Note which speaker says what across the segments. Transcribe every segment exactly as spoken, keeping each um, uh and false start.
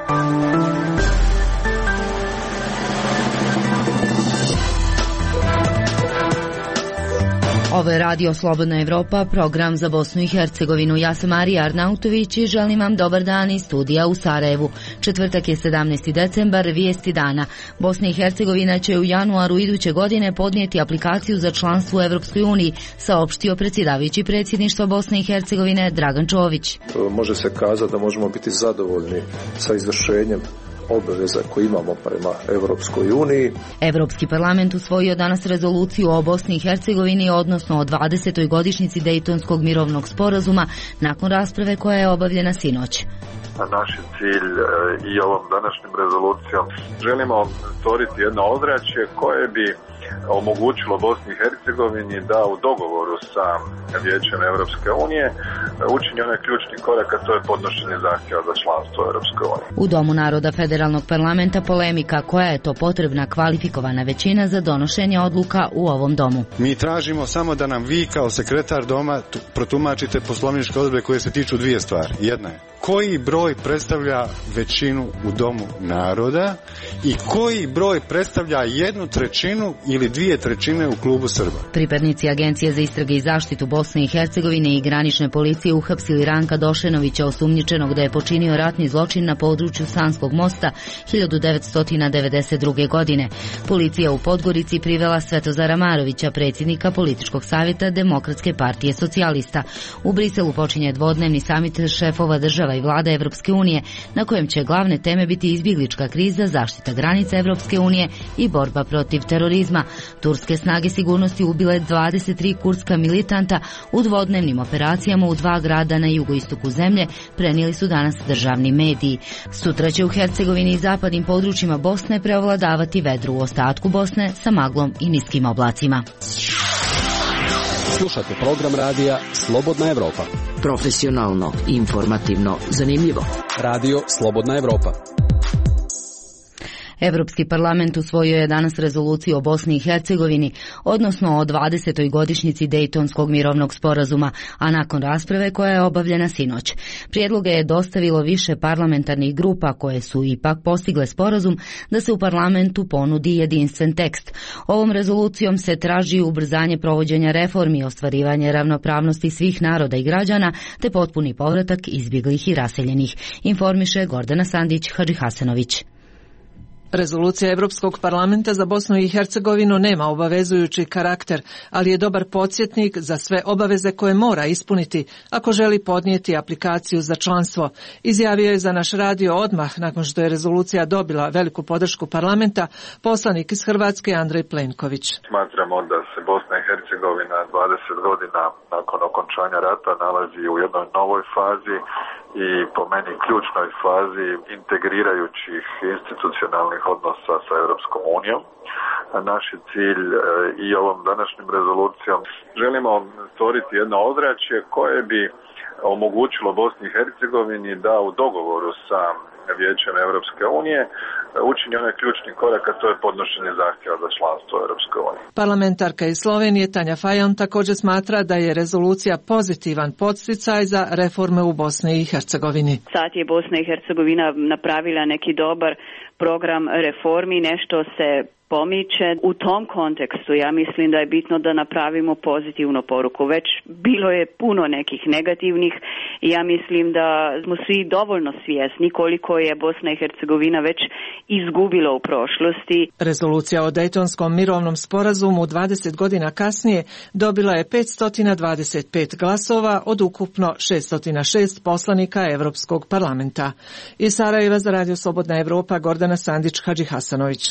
Speaker 1: Ovo je Radio Slobodna Evropa, program za Bosnu i Hercegovinu. Ja sam Marija Arnautović i želim vam dobar dan iz studija u Sarajevu. Četvrtak je sedamnaesti decembar, vijesti dana. Bosna i Hercegovina će u januaru iduće godine podnijeti aplikaciju za članstvo u Evropskoj uniji, saopštio predsjedavajući predsjedništva Bosne i Hercegovine Dragan Čović.
Speaker 2: Može se kazati da možemo biti zadovoljni sa izvršenjem obaveza koje imamo prema Evropskoj uniji.
Speaker 1: Evropski parlament usvojio danas rezoluciju o Bosni i Hercegovini, odnosno o dvadesetoj godišnjici Dejtonskog mirovnog sporazuma, nakon rasprave koja je obavljena sinoć.
Speaker 3: Naš cilj i ovom današnjom rezolucijom želimo stvoriti jedno ozračje koje bi omogućilo Bosni i Hercegovini da u dogovoru sa Vijećem Europske unije učini onaj ključni korak, a to je podnošenje zahtjeva za članstvo u Europskoj uniji.
Speaker 1: U Domu naroda Federalnog parlamenta polemika koja je to potrebna kvalifikovana većina za donošenje odluka u ovom domu.
Speaker 4: Mi tražimo samo da nam vi kao sekretar doma protumačite poslovničke odredbe koje se tiču dvije stvari. Jedna je koji broj predstavlja većinu u Domu naroda i koji broj predstavlja jednu trećinu ili dvije trećine u klubu Srba.
Speaker 1: Pripadnici Agencije za istrage i zaštitu Bosne i Hercegovine i granične policije uhapsili Ranka Došenovića, osumnjičenog da je počinio ratni zločin na području Sanskog mosta hiljadu devetsto devedeset druge. godine. Policija u Podgorici privela Svetozara Marovića, predsjednika političkog savjeta Demokratske partije socijalista. U Briselu počinje dvodnevni samit šefova država i vlada Evropske unije, na kojem će glavne teme biti izbjeglička kriza, zaštita granica Evropske unije i borba protiv terorizma. Turske snage sigurnosti ubile dvadeset tri kurdska militanta u dvodnevnim operacijama u dva grada na jugoistoku zemlje, prenijeli su danas državni mediji. Sutra će u Hercegovini i zapadnim područjima Bosne preovladavati vedro, u ostatku Bosne sa maglom i niskim oblacima.
Speaker 5: Slušate program radija Slobodna Evropa.
Speaker 6: Profesionalno, informativno, zanimljivo.
Speaker 5: Radio Slobodna Evropa.
Speaker 1: Evropski parlament usvojio je danas rezoluciju o Bosni i Hercegovini, odnosno o dvadesetoj godišnjici Dejtonskog mirovnog sporazuma, a nakon rasprave koja je obavljena sinoć. Prijedloge je dostavilo više parlamentarnih grupa koje su ipak postigle sporazum da se u parlamentu ponudi jedinstven tekst. Ovom rezolucijom se traži ubrzanje provođenja reformi i ostvarivanje ravnopravnosti svih naroda i građana, te potpuni povratak izbjeglih i raseljenih, informiše Gordana Sandić-Hadžihasanović.
Speaker 7: Rezolucija Europskog parlamenta za Bosnu i Hercegovinu nema obavezujući karakter, ali je dobar podsjetnik za sve obaveze koje mora ispuniti ako želi podnijeti aplikaciju za članstvo, izjavio je za naš radio odmah nakon što je rezolucija dobila veliku podršku parlamenta poslanik iz Hrvatske Andrej Plenković.
Speaker 3: Smatramo da se Bosna i Hercegovina dvadeset godina nakon okončanja rata nalazi u jednoj novoj fazi i po meni ključnoj fazi integrirajućih institucionalnih odnosa sa Europskom unijom. Naš je cilj i ovom današnjom rezolucijom želimo stvoriti jedno ozračje koje bi omogućilo Bosni i Hercegovini da u dogovoru sa Vijećem Europske unije učini onaj ključni korak, a to je podnošenje zahtjeva za članstvo u Europskoj uniji.
Speaker 7: Parlamentarka iz Slovenije Tanja Fajon također smatra da je rezolucija pozitivan podsticaj za reforme u Bosni i Hercegovini.
Speaker 8: Sad je Bosna i Hercegovina napravila neki dobar program reformi, nešto se pomiče. U tom kontekstu ja mislim da je bitno da napravimo pozitivnu poruku. Već bilo je puno nekih negativnih i ja mislim da smo svi dovoljno svjesni koliko je Bosna i Hercegovina već izgubila u prošlosti.
Speaker 7: Rezolucija o Dejtonskom mirovnom sporazumu dvadeset godina kasnije dobila je petsto dvadeset pet glasova od ukupno šeststo šest poslanika Europskog parlamenta. Iz Sarajeva za Radio Slobodna Evropa Gordana Sandić-Hadžihasanović.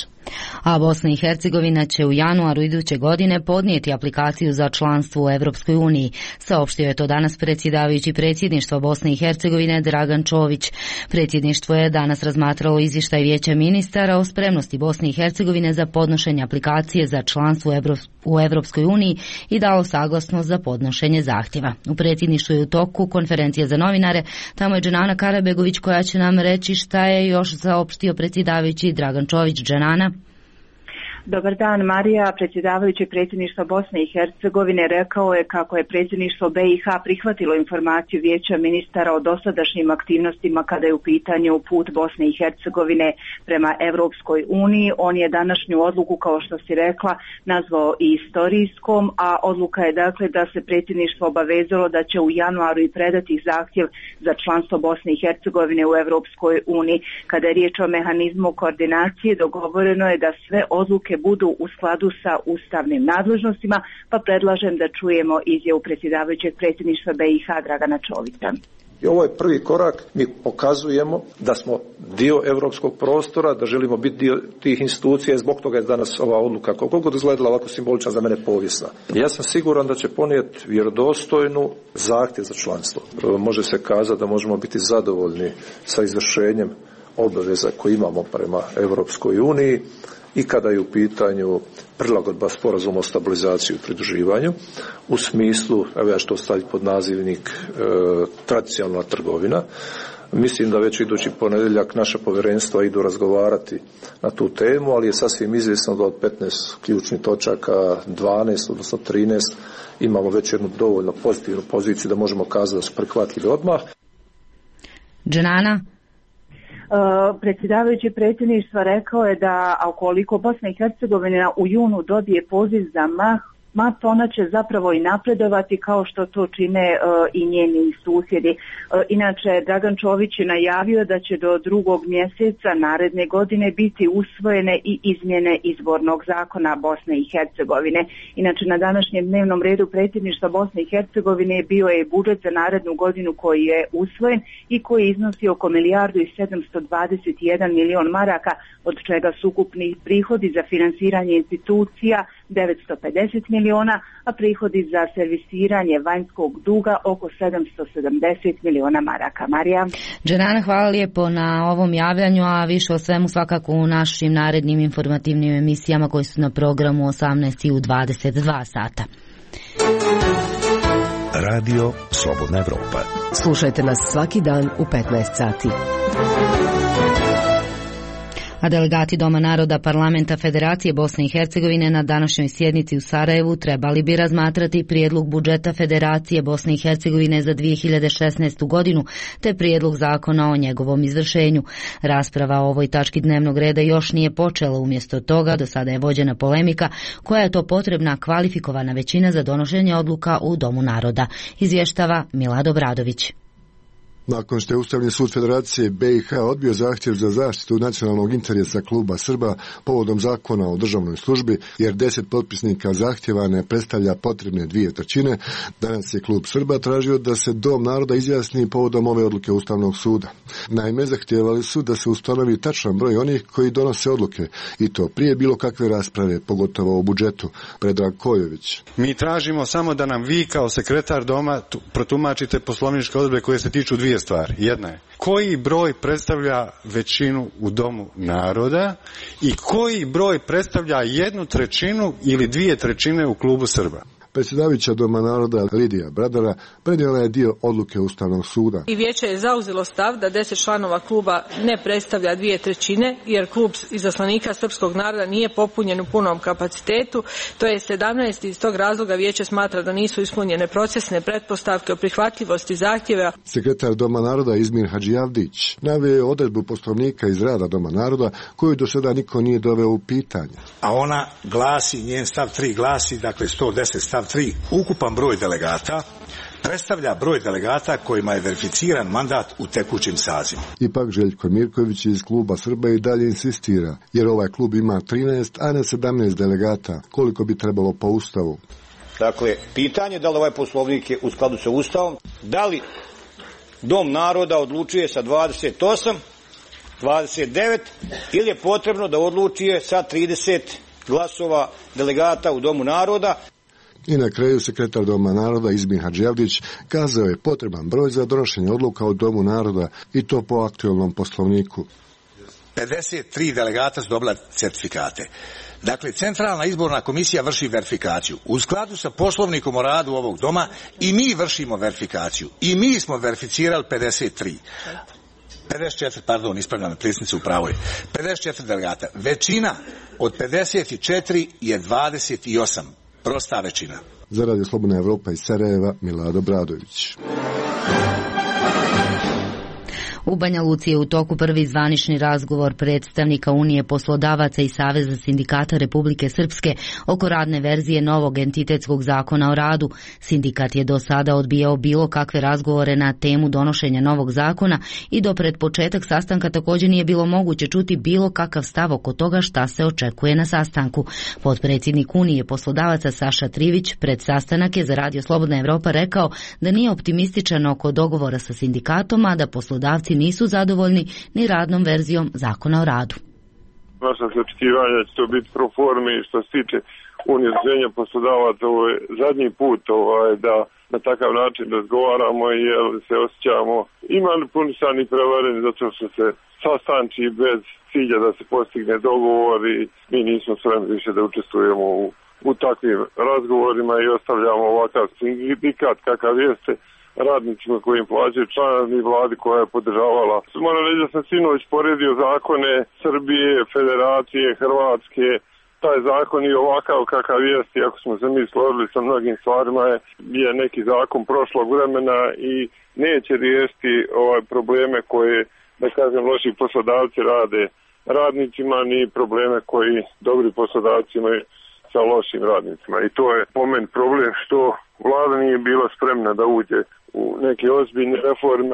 Speaker 1: A Bosna i Hercegovina će u januaru iduće godine podnijeti aplikaciju za članstvo u Evropskoj uniji. Saopštio je to danas predsjedavajući predsjedništva Bosne i Hercegovine Dragan Čović. Predsjedništvo je danas razmatralo izvještaj Vijeća ministara o spremnosti Bosne i Hercegovine za podnošenje aplikacije za članstvo u Evropskoj uniji i dalo saglasnost za podnošenje zahtjeva. U predsjedništvu je u toku konferencija za novinare, tamo je Dženana Karabegović koja će nam reći šta je još saopštio predsjedavajući Dragan Čović. Dženana.
Speaker 9: Dobar dan, Marija. Predsjedavajući predsjedništva Bosne i Hercegovine rekao je kako je predsjedništvo B i H prihvatilo informaciju Vijeća ministara o dosadašnjim aktivnostima kada je u pitanju put Bosne i Hercegovine prema Europskoj uniji. On je današnju odluku, kao što si rekla, nazvao i istorijskom, a odluka je dakle da se predsjedništvo obavezalo da će u januaru i predati zahtjev za članstvo Bosne i Hercegovine u Europskoj uniji. Kada je riječ o mehanizmu koordinacije, dogovoreno je da sve odluke budu u skladu sa ustavnim nadležnostima, pa predlažem da čujemo izjavu predsjedavajućeg predsjedništva B i H Dragana Čovića.
Speaker 2: I ovo je prvi korak, mi pokazujemo da smo dio europskog prostora, da želimo biti dio tih institucija i zbog toga je danas ova odluka, koliko god izgledala ovako simbolična, za mene povijesna. Ja sam siguran da će ponijeti vjerodostojnu zahtjev za članstvo. Može se kazati da možemo biti zadovoljni sa izvršenjem obaveza koje imamo prema Europskoj uniji i kada je u pitanju prilagodba sporazuma o stabilizaciji i pridruživanju u smislu, evo ja ću to staviti pod nazivnik e, tradicionalna trgovina. Mislim da već idući ponedjeljak naša povjerenstva idu razgovarati na tu temu, ali je sasvim izvjesno da od petnaest ključnih točaka dvanaest, odnosno trinaest, imamo već jednu dovoljno pozitivnu poziciju da možemo kazati da su prihvatljivi odmah.
Speaker 1: Dženana?
Speaker 9: Uh, predsjedavajući predsjedništva rekao je da ukoliko Bosna i Hercegovina u junu dobije poziv za mah, ma ona će zapravo i napredovati kao što to čine uh, i njeni susjedi. Uh, inače, Dragan Čović je najavio da će do drugog mjeseca naredne godine biti usvojene i izmjene izbornog zakona Bosne i Hercegovine. Inače, na današnjem dnevnom redu predsjedništva Bosne i Hercegovine bio je budžet za narednu godinu koji je usvojen i koji iznosi oko milijardu i sedamsto dvadeset jedan milion maraka, od čega su ukupni prihodi za finansiranje institucija devetsto pedeset miliona, a prihodi za servisiranje vanjskog duga oko sedamsto sedamdeset miliona maraka. Marija?
Speaker 1: Dženana, hvala lijepo na ovom javljanju, a više o svemu svakako u našim narednim informativnim emisijama koji su na programu osamnaest i u dvadeset dva sata.
Speaker 10: Radio Slobodna Evropa.
Speaker 6: Slušajte nas svaki dan u petnaest sati.
Speaker 1: A delegati Doma naroda Parlamenta Federacije Bosne i Hercegovine na današnjoj sjednici u Sarajevu trebali bi razmatrati prijedlog budžeta Federacije Bosne i Hercegovine za dvije hiljade šesnaestu godinu te prijedlog zakona o njegovom izvršenju. Rasprava o ovoj tački dnevnog reda još nije počela, umjesto toga do sada je vođena polemika koja je to potrebna kvalifikovana većina za donošenje odluka u Domu naroda. Izvještava Milad Obradović.
Speaker 11: Nakon što je Ustavni sud Federacije B i H odbio zahtjev za zaštitu nacionalnog interesa kluba Srba povodom zakona o državnoj službi, jer deset potpisnika zahtjeva ne predstavlja potrebne dvije trećine, danas je klub Srba tražio da se Dom naroda izjasni povodom ove odluke Ustavnog suda. Naime, zahtijevali su da se ustanovi tačan broj onih koji donose odluke, i to prije bilo kakve rasprave, pogotovo o budžetu. Predrag Kojović.
Speaker 4: Mi tražimo samo da nam vi kao sekretar Doma protumačite poslovničke odredbe koje se tiču dvije stvari. Jedna je koji broj predstavlja većinu u Domu naroda i koji broj predstavlja jednu trećinu ili dvije trećine u klubu Srba.
Speaker 11: Predsjedavajuća Doma naroda Lidija Bradara prenijela je dio odluke Ustavnog suda.
Speaker 12: I vijeće je zauzelo stav da deset članova kluba ne predstavlja dvije trećine, jer klub izaslanika srpskog naroda nije popunjen u punom kapacitetu, to je sedamnaest, iz tog razloga vijeće smatra da nisu ispunjene procesne pretpostavke o prihvatljivosti zahtjeva.
Speaker 11: Sekretar Doma naroda Izmir Hadžijavdić naveo je odredbu poslovnika iz rada Doma naroda koju do sada niko nije doveo u pitanje.
Speaker 13: A ona glasi, njen stav tri glasi, dakle sto deset stav tri, ukupan broj delegata predstavlja broj delegata kojima je verificiran mandat u tekućem sazivu.
Speaker 11: Ipak Željko Mirković iz kluba Srba i dalje insistira, jer ovaj klub ima trinaest, a ne sedamnaest delegata, koliko bi trebalo po Ustavu.
Speaker 14: Dakle, pitanje da li ovaj poslovnik je u skladu sa Ustavom, da li Dom naroda odlučuje sa dvadeset osam, dvadeset devet ili je potrebno da odlučuje sa trideset glasova delegata u Domu naroda.
Speaker 11: I na kraju sekretar Doma naroda Izmir Hadžijavdić kazao je potreban broj za donošenje odluka u Domu naroda, i to po aktualnom poslovniku.
Speaker 13: pedeset tri delegata su dobila certifikate. Dakle, Centralna izborna komisija vrši verifikaciju. U skladu sa poslovnikom o radu ovog doma i mi vršimo verifikaciju. I mi smo verificirali pedeset tri. pedeset četiri, pardon, ispravljam predsjednice u pravoj, pedeset četiri delegata. Većina od pedeset četiri je dvadeset osam. Prosta većina.
Speaker 11: Za Radio Slobodna Evropa iz Sarajeva, Milado Bradović.
Speaker 1: U Banja Luci je u toku prvi zvanični razgovor predstavnika Unije poslodavaca i Saveza sindikata Republike Srpske oko radne verzije novog entitetskog zakona o radu. Sindikat je do sada odbijao bilo kakve razgovore na temu donošenja novog zakona i do pred početak sastanka također nije bilo moguće čuti bilo kakav stav oko toga šta se očekuje na sastanku. Potpredsjednik Unije poslodavaca Saša Trivić pred sastanak je za Radio Slobodna Evropa rekao da nije optimističan oko dogovora sa sindikatom, a da poslodavci nisu zadovoljni ni radnom verzijom zakona o radu.
Speaker 15: Naša se očekivanja će to biti pro formi što se tiče unijedinjenja poslodavaca. Ovo je zadnji put ovaj, da na takav način razgovaramo i jel, se osjećamo imali punisani prevareni zato što se sastanči bez cilja da se postigne dogovor i mi nismo spremni više da učestvujemo u, u takvim razgovorima i ostavljamo ovakav sindikat kakav jeste radnicima koji im plaćaju članovi vladi koja je podržavala. Moram reći da sam sinoć poredio zakone Srbije, Federacije, Hrvatske. Taj zakon i ovakav kakav jest, iako smo se mi složili sa mnogim stvarima, je, je neki zakon prošlog vremena i neće riješiti ovaj probleme koje, da kažem, loši poslodavci rade radnicima, ni probleme koji dobri poslodavci imaju sa lošim radnicima. I to je po meni problem što vlada nije bila spremna da uđe u neke ozbiljne reforme.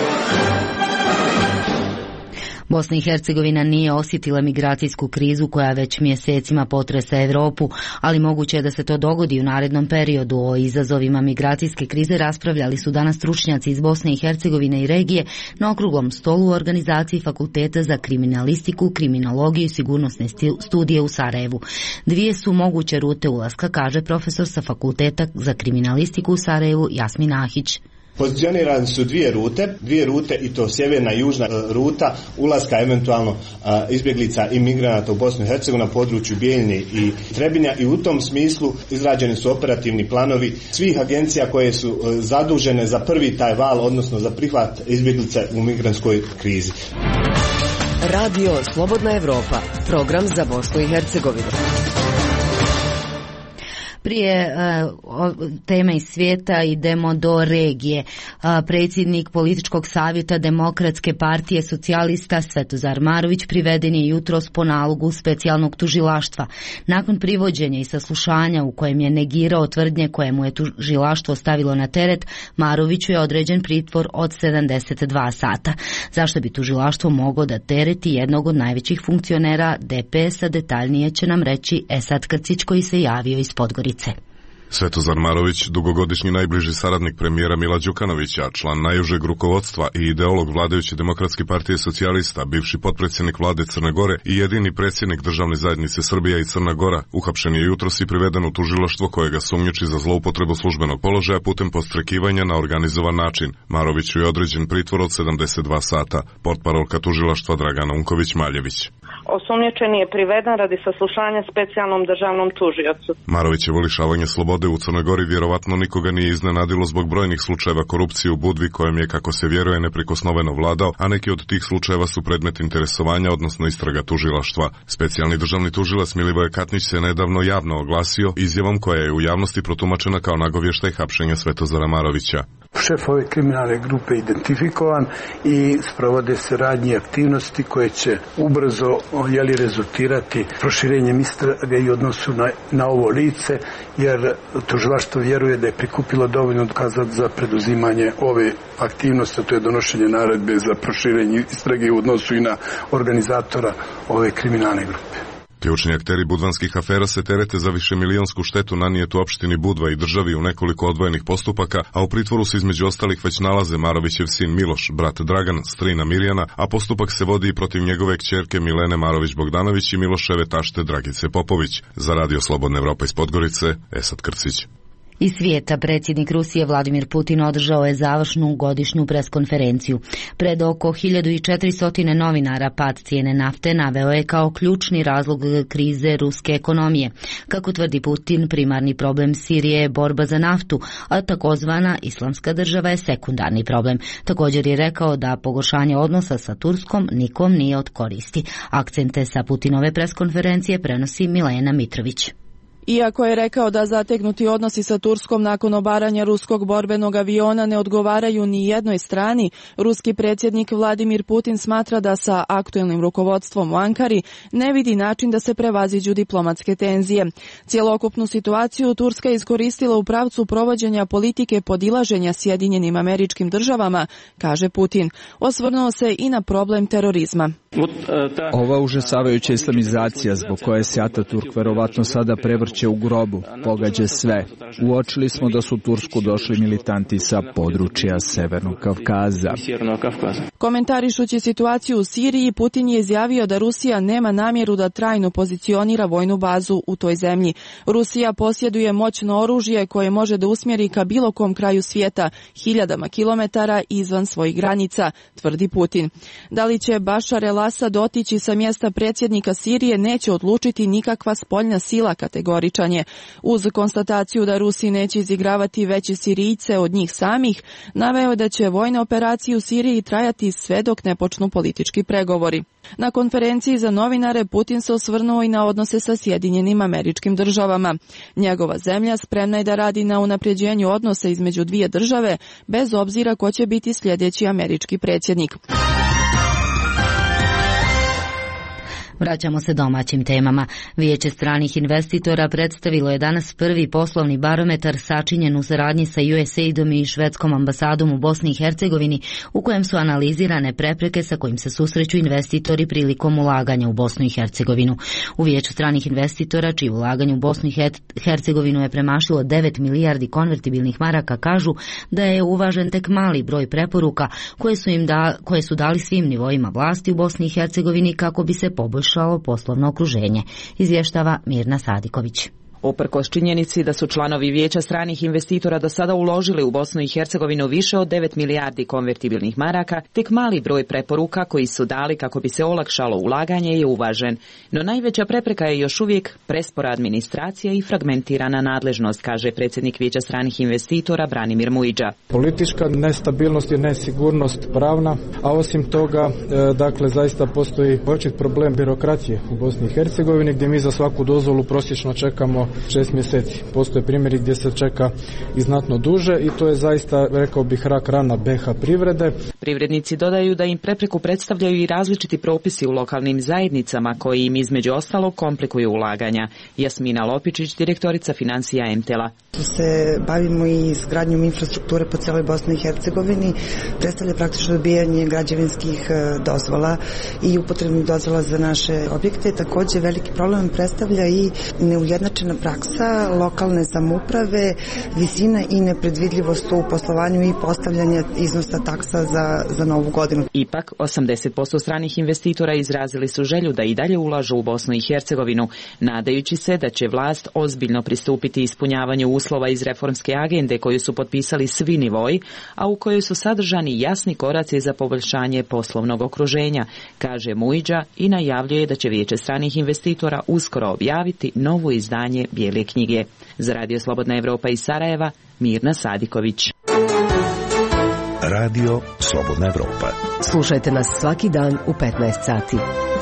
Speaker 1: Bosna i Hercegovina nije osjetila migracijsku krizu koja već mjesecima potresa Europu, ali moguće je da se to dogodi u narednom periodu. O izazovima migracijske krize raspravljali su danas stručnjaci iz Bosne i Hercegovine i regije na okruglom stolu u organizaciji Fakulteta za kriminalistiku, kriminologiju i sigurnosne studije u Sarajevu. Dvije su moguće rute ulaska, kaže profesor sa Fakulteta za kriminalistiku u Sarajevu Jasmin Ahić.
Speaker 16: Pozicionirane su dvije rute, dvije rute i to sjeverna i južna ruta ulaska eventualno a, izbjeglica i migranata u Bosnu i Hercegovinu na području Bijeljine i Trebinja i u tom smislu izrađeni su operativni planovi svih agencija koje su a, zadužene za prvi taj val, odnosno za prihvat izbjeglica u migrantskoj krizi.
Speaker 6: Radio Slobodna Evropa, program za Bosnu i Hercegovinu.
Speaker 1: Prije uh, teme iz svijeta idemo do regije. Uh, predsjednik političkog savjeta Demokratske partije socijalista Svetozar Marović priveden je jutros po nalogu specijalnog tužilaštva. Nakon privođenja i saslušanja u kojem je negirao tvrdnje koje mu je tužilaštvo stavilo na teret, Maroviću je određen pritvor od sedamdeset dva sata. Zašto bi tužilaštvo moglo da tereti jednog od najvećih funkcionera D P S-a, detaljnije će nam reći Esad Krcić koji se javio iz Podgorice.
Speaker 17: Svetozar Marović, dugogodišnji najbliži saradnik premijera Mila Đukanovića, član najužeg rukovodstva i ideolog vladajuće Demokratske partije socijalista, bivši potpredsjednik vlade Crne Gore i jedini predsjednik državne zajednice Srbija i Crna Gora, uhapšen je jutros i priveden u tužilaštvo koje ga sumnjiči za zloupotrebu službenog položaja putem podstrekivanja na organizovan način. Maroviću je određen pritvor od sedamdeset dva sata. Portparolka tužilaštva Dragana Unković-Maljević.
Speaker 18: Osumnjičeni je priveden radi saslušanja specijalnom državnom tužiocu.
Speaker 17: Marovićevo lišavanje slobode u Crnoj Gori vjerovatno nikoga nije iznenadilo zbog brojnih slučajeva korupcije u Budvi kojem je, kako se vjeruje, neprikosnoveno vladao, a neki od tih slučajeva su predmet interesovanja, odnosno istraga tužilaštva. Specijalni državni tužilac Milivoje Katnić se nedavno javno oglasio izjavom koja je u javnosti protumačena kao nagovještaj hapšenja Svetozara Marovića.
Speaker 19: Šef ove kriminalne grupe identifikovan i sprovode se radnje aktivnosti koje će ubrzo jeli, rezultirati proširenjem istrage i odnosu na, na ovo lice, jer tužilaštvo vjeruje da je prikupilo dovoljno dokaza za preduzimanje ove aktivnosti, to je donošenje naredbe za proširenje istrage u odnosu i na organizatora ove kriminalne grupe.
Speaker 17: Ključni akteri budvanskih afera se terete za višemilionsku štetu nanijetu opštini Budva i državi u nekoliko odvojenih postupaka, a u pritvoru se između ostalih već nalaze Marovićev sin Miloš, brat Dragan, strina Mirjana, a postupak se vodi i protiv njegove kćerke Milene Marović-Bogdanović i Miloševe tašte Dragice Popović. Za Radio Slobodna Evropa iz Podgorice, Esad Krcić.
Speaker 1: Iz svijeta predsjednik Rusije Vladimir Putin održao je završnu godišnju preskonferenciju. Pred oko hiljadu četiristo novinara pad cijene nafte naveo je kao ključni razlog krize ruske ekonomije. Kako tvrdi Putin, primarni problem Sirije je borba za naftu, a takozvana islamska država je sekundarni problem. Također je rekao da pogoršanje odnosa sa Turskom nikom nije od koristi. Akcente sa Putinove preskonferencije prenosi Milena Mitrović.
Speaker 20: Iako je rekao da zategnuti odnosi sa Turskom nakon obaranja ruskog borbenog aviona ne odgovaraju ni jednoj strani, ruski predsjednik Vladimir Putin smatra da sa aktuelnim rukovodstvom u Ankari ne vidi način da se prevaziđu diplomatske tenzije. Cjelokupnu situaciju Turska je iskoristila u pravcu provođenja politike podilaženja Sjedinjenim Američkim Državama, kaže Putin. Osvrnuo se i na problem terorizma.
Speaker 21: Ova užasavajuća islamizacija zbog koje se Ataturk verovatno sada prevrće u grobu, pogađa sve. Uočili smo da su u Tursku došli militanti sa područja Severnog Kavkaza.
Speaker 20: Komentarišući situaciju u Siriji, Putin je izjavio da Rusija nema namjeru da trajno pozicionira vojnu bazu u toj zemlji. Rusija posjeduje moćno oružje koje može da usmjeri ka bilo kom kraju svijeta, hiljadama kilometara izvan svojih granica, tvrdi Putin. Da li će Bašar el-Asad otići sa mjesta predsjednika Sirije neće odlučiti nikakva spoljna sila, kategoričan je. Uz konstataciju da Rusi neće izigravati veće Sirijce od njih samih, naveo da će vojne operacije u Siriji trajati sve dok ne počnu politički pregovori. Na konferenciji za novinare Putin se osvrnuo i na odnose sa Sjedinjenim Američkim Državama. Njegova zemlja spremna je da radi na unapređenju odnosa između dvije države, bez obzira ko će biti sljedeći američki predsjednik.
Speaker 1: Vraćamo se domaćim temama. Vijeće stranih investitora predstavilo je danas prvi poslovni barometar sačinjen u saradnji sa U S A I D-om i švedskom ambasadom u Bosni i Hercegovini, u kojem su analizirane prepreke sa kojim se susreću investitori prilikom ulaganja u Bosnu i Hercegovinu. U Vijeću stranih investitora, čije ulaganje u Bosnu i Hercegovinu je premašilo devet milijardi konvertibilnih maraka, kažu da je uvažen tek mali broj preporuka koje su im da, koje su dali svim nivoima vlasti u Bosni i Hercegovini kako bi se poboljšalo poslovno okruženje, izvještava Mirna Sadiković.
Speaker 22: Uprkos činjenici da su članovi Vijeća stranih investitora do sada uložili u Bosnu i Hercegovinu više od devet milijardi konvertibilnih maraka, tek mali broj preporuka koji su dali kako bi se olakšalo ulaganje je uvažen. No najveća prepreka je još uvijek prespora administracija i fragmentirana nadležnost, kaže predsjednik Vijeća stranih investitora Branimir Mujiđa.
Speaker 23: Politička nestabilnost i nesigurnost pravna, a osim toga, e, dakle, zaista postoji očit problem birokracije u Bosni i Hercegovini, gdje mi za svaku dozvolu prosječno čekamo šest mjeseci. Postoje primjeri gdje se čeka i znatno duže i to je zaista, rekao bih, rak rana B H privrede.
Speaker 22: Privrednici dodaju da im prepreku predstavljaju i različiti propisi u lokalnim zajednicama koji im između ostalog komplikuju ulaganja. Jasmina Lopičić, direktorica financija Emtela.
Speaker 24: Se bavimo i izgradnjom infrastrukture po cijeloj Bosni i Hercegovini, predstavlja praktično dobijanje građevinskih dozvola i upotrebnih dozvola za naše objekte. Također veliki problem predstavlja i neujednačena praksa lokalne samouprave, visina i nepredvidljivost u poslovanju i postavljanje iznosa taksa za, za novu godinu.
Speaker 22: Ipak, osamdeset posto stranih investitora izrazili su želju da i dalje ulažu u Bosnu i Hercegovinu, nadajući se da će vlast ozbiljno pristupiti ispunjavanju uslova iz reformske agende koju su potpisali svi nivoji, a u kojoj su sadržani jasni koraci za poboljšanje poslovnog okruženja, kaže Mujiđa i najavljuje da će Vijeće stranih investitora uskoro objaviti novo izdanje Bijele knjige. Za Radio Slobodna Evropa iz Sarajeva, Mirna Sadiković.
Speaker 10: Radio Slobodna Evropa.
Speaker 6: Slušajte nas svaki dan u petnaest sati.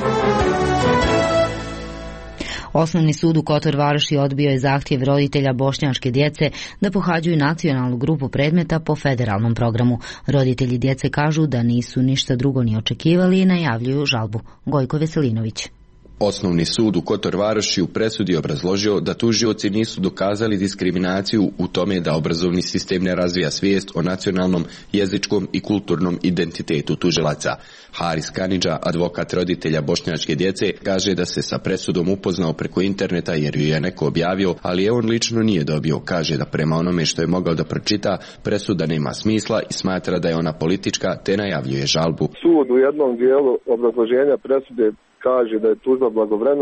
Speaker 1: Osnovni sud u Kotor Varoši odbio je zahtjev roditelja bošnjačke djece da pohađaju nacionalnu grupu predmeta po federalnom programu. Roditelji djece kažu da nisu ništa drugo ni očekivali i najavljuju žalbu. Gojko Veselinović.
Speaker 25: Osnovni sud u Kotor Varoši u presudi obrazložio da tužioci nisu dokazali diskriminaciju u tome da obrazovni sistem ne razvija svijest o nacionalnom, jezičkom i kulturnom identitetu tužilaca. Haris Kanidža, advokat roditelja bošnjačke djece, kaže da se sa presudom upoznao preko interneta jer ju je neko objavio, ali je on lično nije dobio. Kaže da prema onome što je mogao da pročita, presuda nema smisla i smatra da je ona politička, te najavljuje žalbu.
Speaker 15: Sud u jednom dijelu obrazloženja presude kaže da je tužba blagovremena,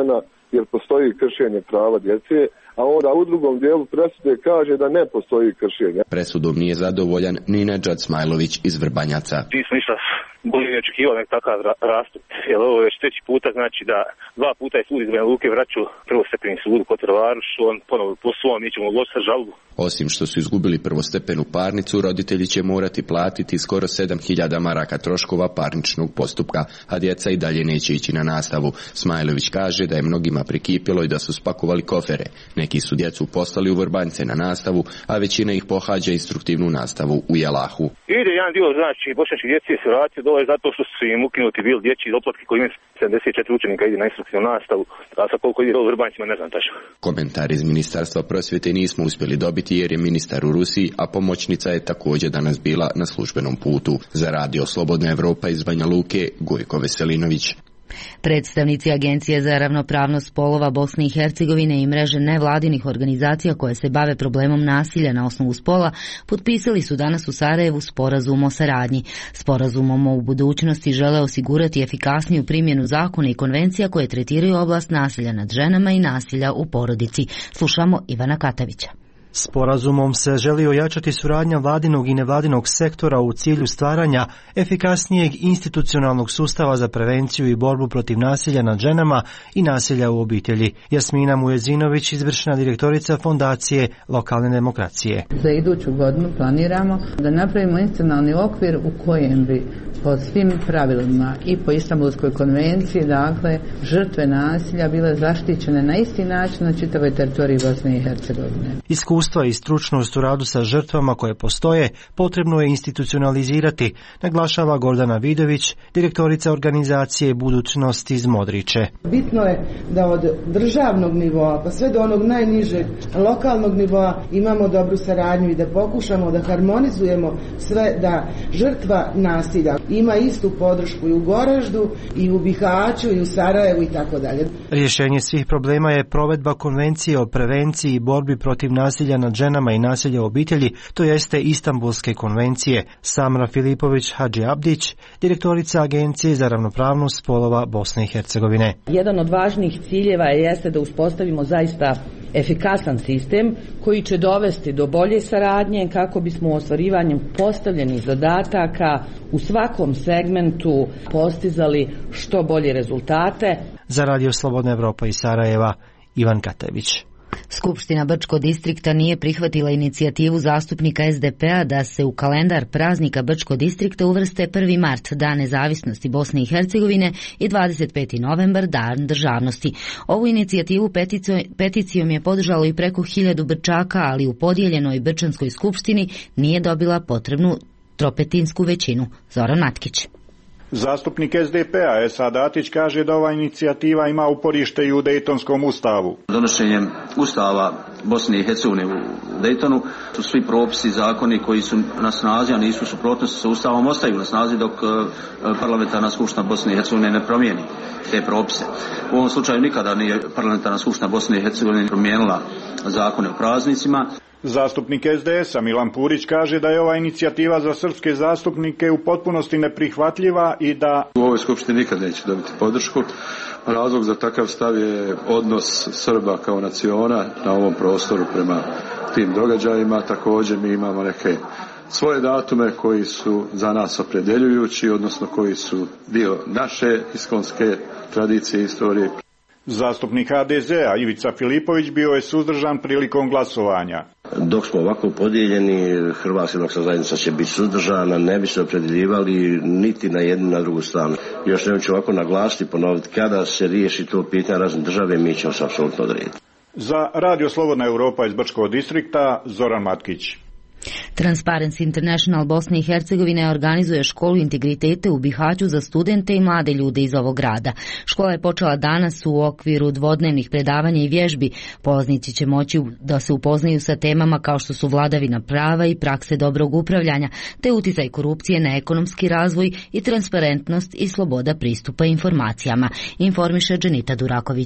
Speaker 15: jer postoji kršenje prava djece, a onda u drugom dijelu presude kaže da ne postoji kršenje.
Speaker 25: Presudom nije zadovoljan ni Nedžad Smajlović iz Vrbanjaca.
Speaker 2: Ti smo ništa bolje ne očekivali nek takav rastup, jer ovo je već treći puta, znači da dva puta je sud iz Banja Luke vraću prvostepeni sud u Kotor Varoš, on ponovo po svom, mi ćemo uložiti žalbu.
Speaker 25: Osim što su izgubili prvostepenu parnicu, roditelji će morati platiti skoro sedam hiljada maraka troškova parničnog postupka, a djeca i dalje neće ići na nastavu. Smajlović kaže da je mnogima prikipilo i da su spakovali kofere. Neki su djecu poslali u Vrbanje na nastavu, a većina ih pohađa instruktivnu nastavu u Jelahu.
Speaker 2: Ide jedan dio, znači, bošnjački djeci se vratio dole zato što su im ukinuti bili dječji doplatki koji imaju sedamdeset četiri učenika ide na instruktivnu nastavu, a sa koliko ide u Vrbanjcima ne znam tačno.
Speaker 25: Komentar iz Ministarstva prosvjete nismo uspjeli dobiti jer je ministar u Rusiji, a pomoćnica je također danas bila na službenom putu. Za Radio Slobodna Evropa iz Banja Luke, Gojko Veselinović.
Speaker 1: Predstavnici Agencije za ravnopravnost spolova Bosne i Hercegovine i mreže nevladinih organizacija koje se bave problemom nasilja na osnovu spola potpisali su danas u Sarajevu sporazum o saradnji. Sporazumom u budućnosti žele osigurati efikasniju primjenu zakona i konvencija koje tretiraju oblast nasilja nad ženama i nasilja u porodici. Slušamo Ivana Katavića.
Speaker 3: Sporazumom se želi ojačati suradnja vladinog i nevladinog sektora u cilju stvaranja efikasnijeg institucionalnog sustava za prevenciju i borbu protiv nasilja nad ženama i nasilja u obitelji. Jasmina Mujezinović, izvršna direktorica Fondacije Lokalne demokracije.
Speaker 5: Za iduću godinu planiramo da napravimo institucionalni okvir u kojem bi po svim pravilima i po Istanbulskoj konvenciji, dakle, žrtve nasilja bile zaštićene na isti način na čitavoj teritoriji Bosne i Hercegovine.
Speaker 3: Iskustva i stručnost u radu sa žrtvama koje postoje potrebno je institucionalizirati, naglašava Gordana Vidović, direktorica organizacije Budućnost iz Modriče.
Speaker 7: Bitno je da od državnog nivoa pa sve do onog najnižeg lokalnog nivoa imamo dobru saradnju i da pokušamo da harmonizujemo sve, da žrtva nasilja ima istu podršku i u Goraždu i u Bihaću i u Sarajevu i tako dalje.
Speaker 3: Rješenje svih problema je provedba konvencije o prevenciji i borbi protiv nasilja nad ženama i nasilja u obitelji, to jeste Istanbulske konvencije. Samra Filipović Hadži Abdić, direktorica Agencije za ravnopravnost spolova Bosne i Hercegovine.
Speaker 5: Jedan od važnih ciljeva jeste da uspostavimo zaista efikasan sistem koji će dovesti do bolje saradnje kako bismo u ostvarivanju postavljenih zadataka u svakom segmentu postizali što bolje rezultate.
Speaker 3: Za Radio Slobodna Evropa iz Sarajeva, Ivan Katević.
Speaker 1: Skupština Brčkog distrikta nije prihvatila inicijativu zastupnika es de pe a da se u kalendar praznika Brčkog distrikta uvrste prvi mart, Dan nezavisnosti Bosne i Hercegovine, i dvadeset peti novembar, Dan državnosti. Ovu inicijativu peticijom je podržalo i preko hiljadu Brčaka, ali u podijeljenoj Brčanskoj skupštini nije dobila potrebnu tropetinsku većinu. Zoran Matkić.
Speaker 8: Zastupnik es de pe a Esad Atić kaže da ova inicijativa ima uporište i u Dejtonskom ustavu.
Speaker 26: Donošenjem ustava Bosne i Hercegovine u Dejtonu su svi propisi, zakoni koji su na snazi, a nisu suprotnosti sa ustavom, ostaju na snazi dok parlamentarna skupština Bosne i Hercegovine ne promijeni te propise. U ovom slučaju nikada nije parlamentarna skupština Bosne i Hercegovine promijenila zakone o praznicima.
Speaker 8: Zastupnik es de es a Milan Purić kaže da je ova inicijativa za srpske zastupnike u potpunosti neprihvatljiva i da
Speaker 27: u ovoj skupštini nikad neće dobiti podršku. Razlog za takav stav je odnos Srba kao naciona na ovom prostoru prema tim događajima. Također mi imamo neke svoje datume koji su za nas opredjeljujući, odnosno koji su dio naše iskonske tradicije i istorije.
Speaker 8: Zastupnik ha de ze a Ivica Filipović bio je suzdržan prilikom glasovanja.
Speaker 28: Dok smo ovako podijeljeni, Hrvatska demokratska zajednica će biti suzdržana, ne bi se opredjeljivali niti na jednu na drugu stranu. Još jednom ću ovako naglasiti, ponoviti, kada se riješi to pitanje razne države, mi ćemo se apsolutno odrediti.
Speaker 8: Za Radio Slobodna Evropa iz Brčkog distrikta, Zoran Matkić.
Speaker 1: Transparency International Bosne i Hercegovine organizuje školu integritete u Bihaću za studente i mlade ljude iz ovog grada. Škola je počela danas u okviru dvodnevnih predavanja i vježbi. Polaznici će moći da se upoznaju sa temama kao što su vladavina prava i prakse dobrog upravljanja, te uticaj korupcije na ekonomski razvoj i transparentnost i sloboda pristupa informacijama, informiše Dženita Duraković.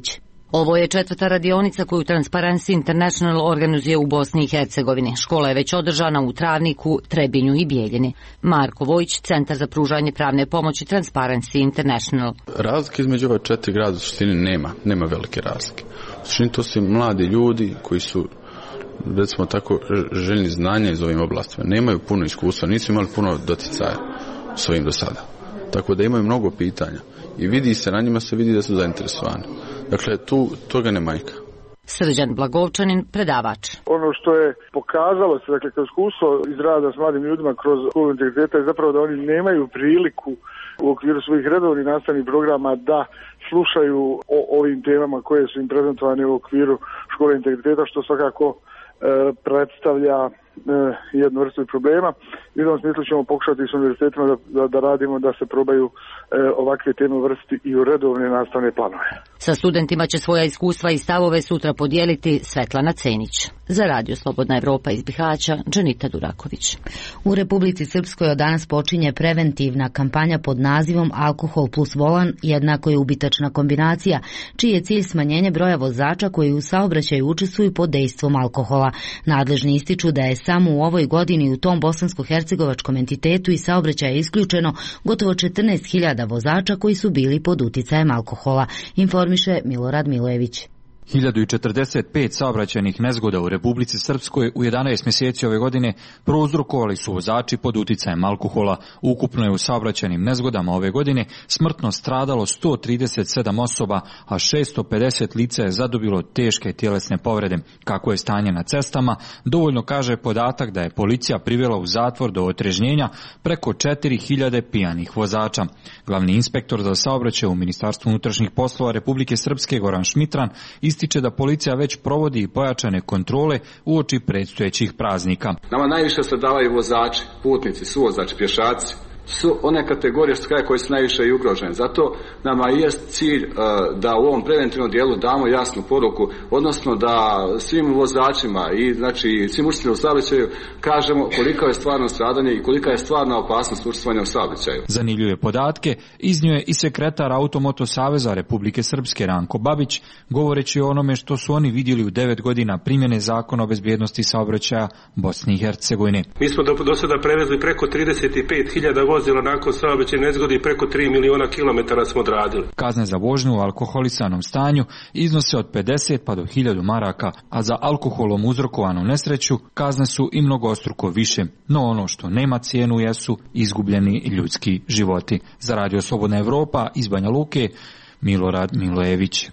Speaker 4: Ovo je četvrta radionica koju Transparency International organizuje u Bosni i Hercegovini. Škola je već održana u Travniku, Trebinju i Bijeljini. Marko Vojić, Centar za pružanje pravne pomoći Transparency International.
Speaker 9: Razlike između ove četiri grada u suštini nema, nema velike razlike. U suštini to su mladi ljudi koji su, recimo tako, željni znanja iz ovim oblastima. Nemaju puno iskustva, nisu imali puno doticaja s ovim do sada. Tako da imaju mnogo pitanja i vidi se, na njima se vidi da su zainteresovani. Dakle, tu toga ne manjka.
Speaker 4: Srđan Blagovčanin, predavač.
Speaker 11: Ono što je pokazalo se, dakle, kroz iskustvo iz rada s mladim ljudima kroz školu integriteta je zapravo da oni nemaju priliku u okviru svojih redovnih nastavnih programa da slušaju o ovim temama koje su im prezentovane u okviru škole integriteta, što svakako e, predstavlja e, jednu vrstu problema. I u tom smislu ćemo pokušati s univerzitetima da, da, da radimo da se probaju e, ovakve teme uvrstiti i u redovne nastavne planove.
Speaker 4: Sa studentima će svoja iskustva i stavove sutra podijeliti Svetlana Cenić. Za Radio Slobodna Evropa iz Bihaća, Dženita Duraković. U Republici Srpskoj od danas počinje preventivna kampanja pod nazivom Alkohol plus volan jednako je ubitačna kombinacija, čiji je cilj smanjenje broja vozača koji u saobraćaju učestvuju pod dejstvom alkohola. Nadležni ističu da je samo u ovoj godini u tom bosansko-hercegovačkom entitetu i saobraćaja isključeno gotovo četrnaest hiljada vozača koji su bili pod uticajem alkohola, informiše Milorad Milojević.
Speaker 12: hiljadu četrdeset pet saobraćajnih nezgoda u Republici Srpskoj u jedanaest mjeseci ove godine prouzrokovali su vozači pod uticajem alkohola. Ukupno je u saobraćajnim nezgodama ove godine smrtno stradalo sto trideset sedam osoba, a šesto pedeset lica je zadobilo teške tjelesne povrede. Kako je stanje na cestama, dovoljno kaže podatak da je policija privela u zatvor do otrežnjenja preko četiri hiljade pijanih vozača. Glavni inspektor za saobraćaj u Ministarstvu unutrašnjih poslova Republike Srpske Goran Šmitran ističe da policija već provodi i pojačane kontrole uoči predstojećih praznika.
Speaker 13: Nama najviše stradavaju vozači, putnici, suvozači, pješaci. Su one kategorije koje su najviše i ugrožene. Zato nama je cilj da u ovom preventivnom dijelu damo jasnu poruku, odnosno da svim vozačima i znači svim učesnicima u saobraćaju kažemo koliko je stvarno stradanje i kolika je stvarna opasnost učestvovanja u saobraćaju.
Speaker 12: Zanimljive podatke iznio je i sekretar Automoto Saveza Republike Srpske Ranko Babić, govoreći o onome što su oni vidjeli u devet godina primjene Zakona o bezbjednosti saobraćaja Bosne i Hercegovine.
Speaker 14: Mi smo do, do sada prevezli preko trideset pet hiljada vozila nakon saobraćajne nezgode i preko tri miliona kilometara smo odradili.
Speaker 12: Kazne za vožnju u alkoholisanom stanju iznose od pedeset pa do hiljadu maraka, a za alkoholom uzrokovanu nesreću kazne su i mnogostruko više. No ono što nema cijenu jesu izgubljeni ljudski životi. Za Radio Slobodna Evropa iz Banja Luke, Milorad Milojević.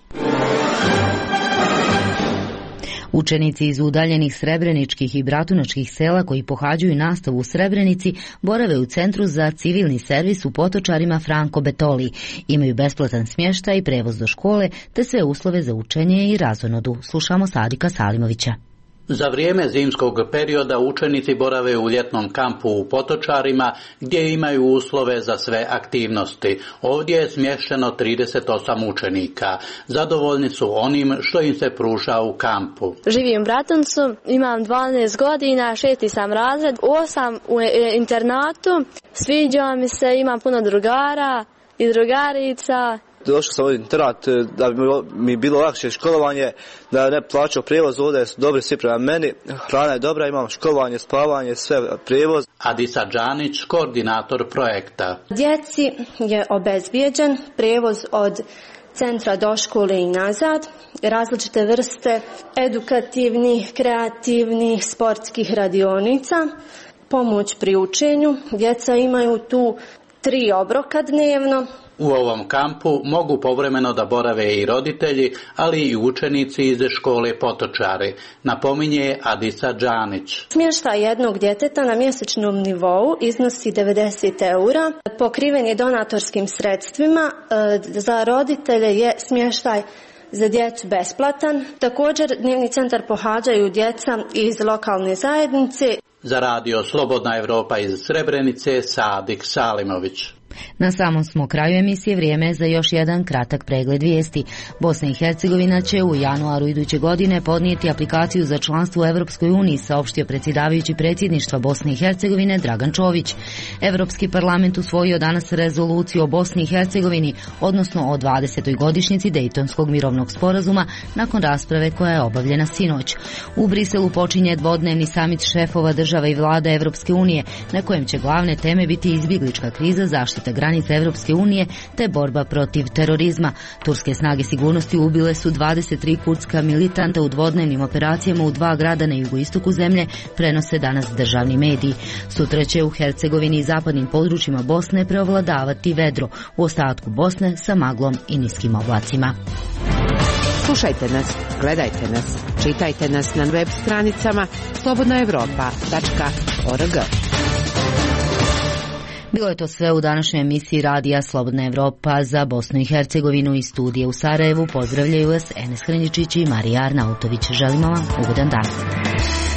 Speaker 1: Učenici iz udaljenih srebreničkih i bratunačkih sela koji pohađaju nastavu u Srebrenici borave u Centru za civilni servis u Potočarima Franko Betoli. Imaju besplatan smještaj i prevoz do škole te sve uslove za učenje i razonodu. Slušamo Sadika Salimovića.
Speaker 16: Za vrijeme zimskog perioda učenici borave u ljetnom kampu u Potočarima gdje imaju uslove za sve aktivnosti. Ovdje je smješteno trideset osam učenika. Zadovoljni su onim što im se pruža u kampu.
Speaker 18: Živim u Bratuncu, imam dvanaest godina, šesti sam razred, osam u internatu, sviđa mi se, imam puno drugara i drugarica.
Speaker 29: Došao sam u internat da bi mi bilo lakše školovanje, da ne plaćao prijevoz, ovdje su dobri svi prema meni, hrana je dobra, imam školovanje, spavanje, sve prijevoz.
Speaker 16: Adisa Đanić, koordinator projekta.
Speaker 18: Djeci je obezbijeđen prijevoz od centra do škole i nazad, različite vrste edukativnih, kreativnih, sportskih radionica, pomoć pri učenju. Djeca imaju tu tri obroka dnevno.
Speaker 16: U ovom kampu mogu povremeno da borave i roditelji, ali i učenici iz škole Potočari, napominje Adisa Đanić.
Speaker 18: Smještaj jednog djeteta na mjesečnom nivou iznosi devedeset eura, pokriven je donatorskim sredstvima, za roditelje je smještaj za djecu besplatan. Također dnevni centar pohađaju djeca iz lokalne zajednice.
Speaker 16: Za Radio Slobodna Evropa iz Srebrenice, Sadik Salimović.
Speaker 1: Na samom smo kraju emisije, vrijeme je za još jedan kratak pregled vijesti. Bosna i Hercegovina će u januaru iduće godine podnijeti aplikaciju za članstvo u Europskoj uniji, saopštio predsjedavajući predsjedništva Bosne i Hercegovine Dragan Čović. Europski parlament usvojio danas rezoluciju o Bosni i Hercegovini, odnosno o dvadesetoj godišnjici Dejtonskog mirovnog sporazuma, nakon rasprave koja je obavljena sinoć. U Briselu počinje dvodnevni samit šefova država i vlada Europske unije, na kojem će glavne teme biti izbjeglička kriza, zaštita granica Europske unije te borba protiv terorizma. Turske snage sigurnosti ubile su dvadeset tri kurdska militanta u dvodnevnim operacijama u dva grada na jugoistoku zemlje, prenose danas državni mediji. Sutra će u Hercegovini i zapadnim područjima Bosne preovladavati vedro, u ostatku Bosne sa maglom i niskim oblacima.
Speaker 6: Slušajte nas, gledajte nas, čitajte nas na web stranicama slobodna evropa tačka org.
Speaker 1: Bilo je to sve u današnjoj emisiji radija Slobodna Evropa za Bosnu i Hercegovinu i studije u Sarajevu. Pozdravljaju vas Enes Hrenjičić i Marija Arnautović. Želimo vam ugodan dan.